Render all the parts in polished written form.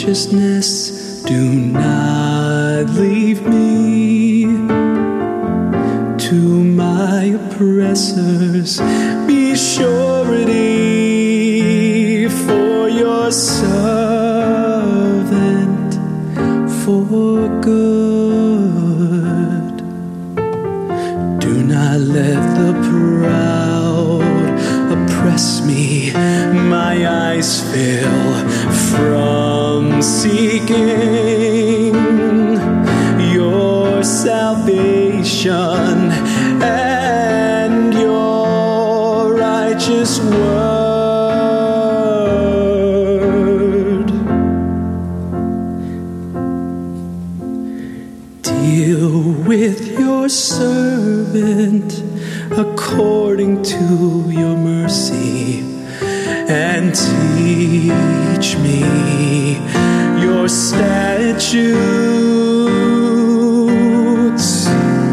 righteousness, do not leave me to my oppressors. Be surety for your servant for good. Do not let the proud oppress me. My eyes fail from seeking your salvation and your righteous word. Deal with your servant according to your mercy, and teach me your statutes.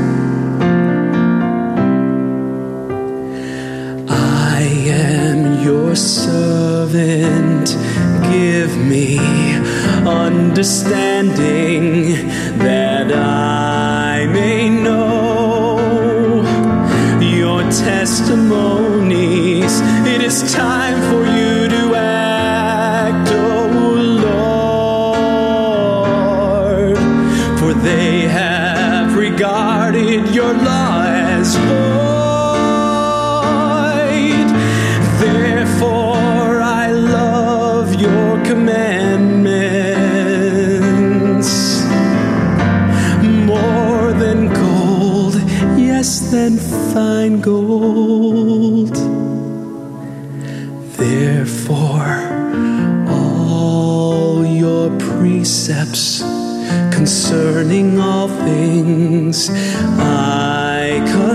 I am your servant. Give me understanding that I may know your testimonies. It is time for you to act, oh Lord, for they have regarded your law as void. Therefore I love your commandments more than gold, yes, than fine gold. Therefore, all your precepts concerning all things I